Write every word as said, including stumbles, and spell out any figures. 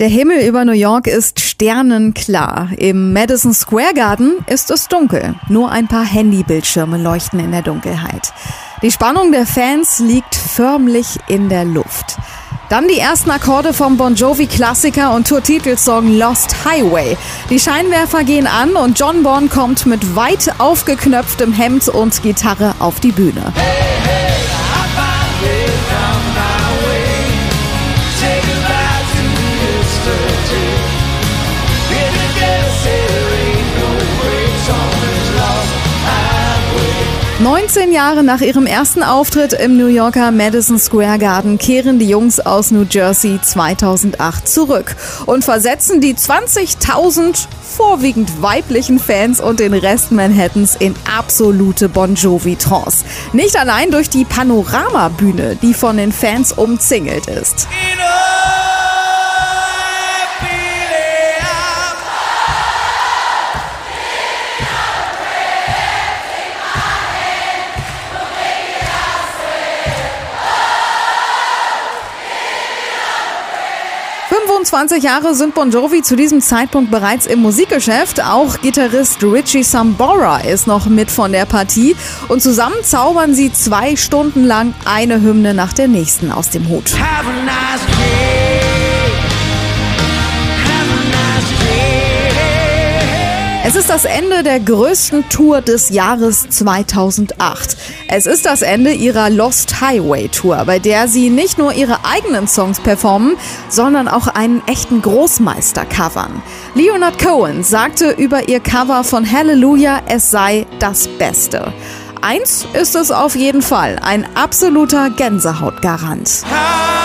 Der Himmel über New York ist sternenklar. Im Madison Square Garden ist es dunkel. Nur ein paar Handybildschirme leuchten in der Dunkelheit. Die Spannung der Fans liegt förmlich in der Luft. Dann die ersten Akkorde vom Bon Jovi-Klassiker und Tourtitelsong Lost Highway. Die Scheinwerfer gehen an und John Bon kommt mit weit aufgeknöpftem Hemd und Gitarre auf die Bühne. neunzehn Jahre nach ihrem ersten Auftritt im New Yorker Madison Square Garden kehren die Jungs aus New Jersey zweitausendacht zurück und versetzen die zwanzigtausend vorwiegend weiblichen Fans und den Rest Manhattans in absolute Bon Jovi-Trance. Nicht allein durch die Panoramabühne, die von den Fans umzingelt ist. fünfundzwanzig Jahre sind Bon Jovi zu diesem Zeitpunkt bereits im Musikgeschäft. Auch Gitarrist Richie Sambora ist noch mit von der Partie. Und zusammen zaubern sie zwei Stunden lang eine Hymne nach der nächsten aus dem Hut. Have a nice day. Have a nice day. Es ist das Ende der größten Tour des Jahres zweitausendacht. Es ist das Ende ihrer Lost Highway Tour, bei der sie nicht nur ihre eigenen Songs performen, sondern auch einen echten Großmeister covern. Leonard Cohen sagte über ihr Cover von Hallelujah, es sei das Beste. Eins ist es auf jeden Fall, ein absoluter Gänsehautgarant.